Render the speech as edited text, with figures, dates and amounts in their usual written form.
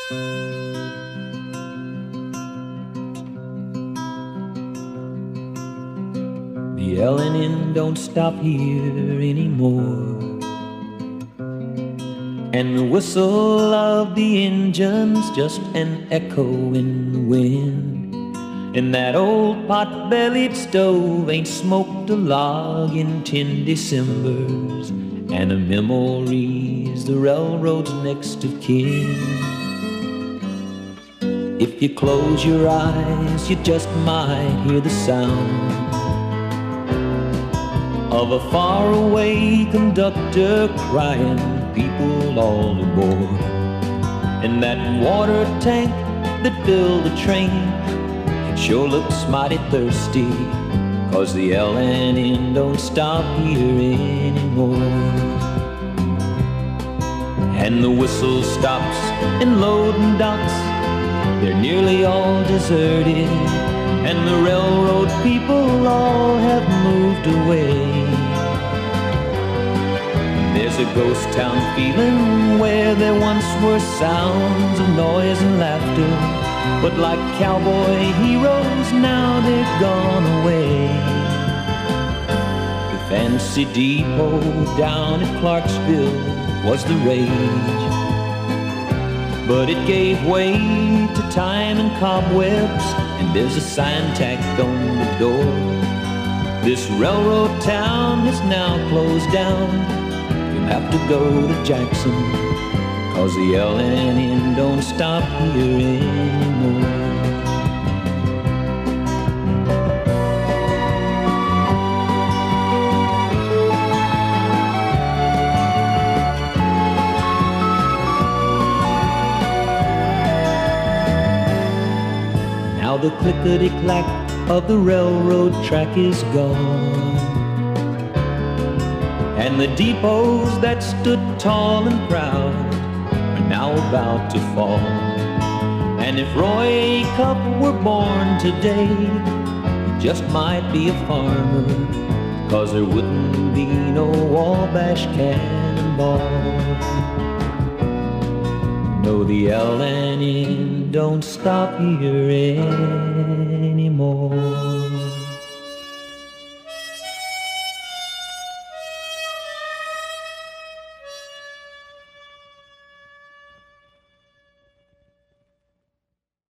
The L&N don't stop here anymore, and the whistle of the engine's just an echo in the wind. And that old pot-bellied stove ain't smoked a log in 10 Decembers, and the memory's the railroad's next of kin. If you close your eyes, you just might hear the sound of a faraway conductor crying, "People all aboard." And that water tank that filled the train, it sure looks mighty thirsty, 'cause the L&N don't stop here anymore. And the whistle stops in loading docks, they're nearly all deserted, and the railroad people all have moved away. There's a ghost town feeling where there once were sounds of noise and laughter, but like cowboy heroes now they've gone away. The fancy depot down at Clarksville was the rage, but it gave way to time and cobwebs, and there's a sign tacked on the door. This railroad town is now closed down. You'll have to go to Jackson, 'cause the L&N don't stop here anymore. Now the clickety-clack of the railroad track is gone, and the depots that stood tall and proud are now about to fall. And if Roy Acuff were born today, he just might be a farmer, 'cause there wouldn't be no Wabash Cannonball. No, the L&N don't stop here